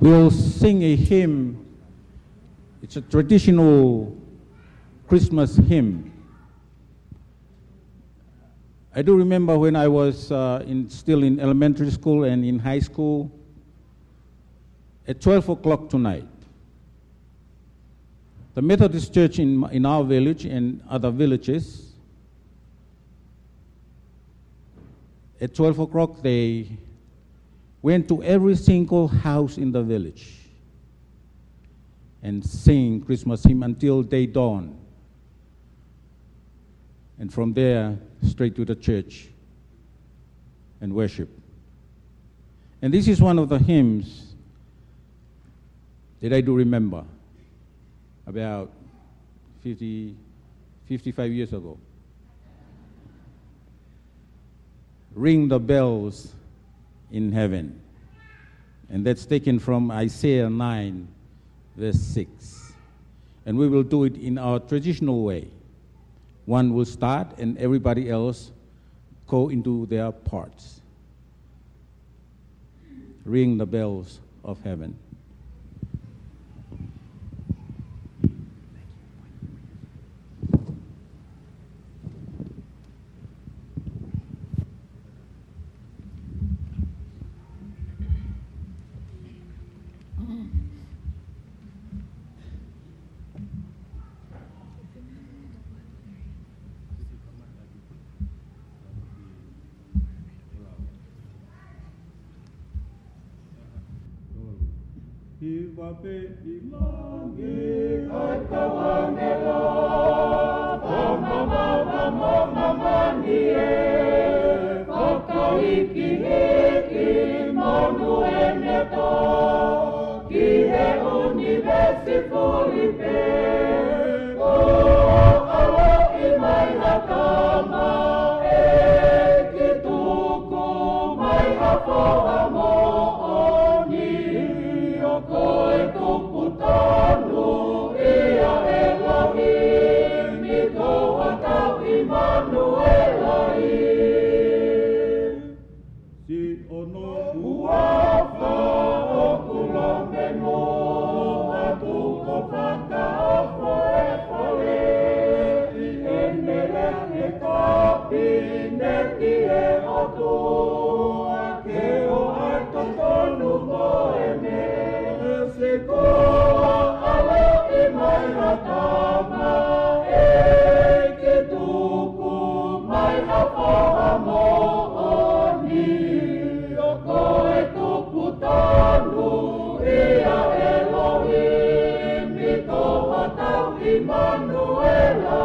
we'll sing a hymn. It's a traditional Christmas hymn. I do remember when I was still in elementary school and in high school, at 12 o'clock tonight, the Methodist Church in our village and other villages, at 12 o'clock they went to every single house in the village and sang Christmas hymn until day dawn. And from there, straight to the church and worship. And this is one of the hymns that I do remember about 55 years ago. Ring the bells in heaven. And that's taken from Isaiah 9, verse 6. And we will do it in our traditional way. One will start and everybody else go into their parts. Ring the bells of heaven. Ivape ilangi akawangela mama nie akaiki heki monu eneto kihe universi Filipe alo imai hakama kituku mai hapo Koe kuputanu ia Elohim Niko atau Immanuelai Si ono uafa okulomenu Atu kopaka ofoefole Enele ekapi nekie otu Akeo atotonu moeme Seko alo imai hatama kituku mai hapohamo oni Oko etuputanu ia Elohim Niko hatau Immanuelai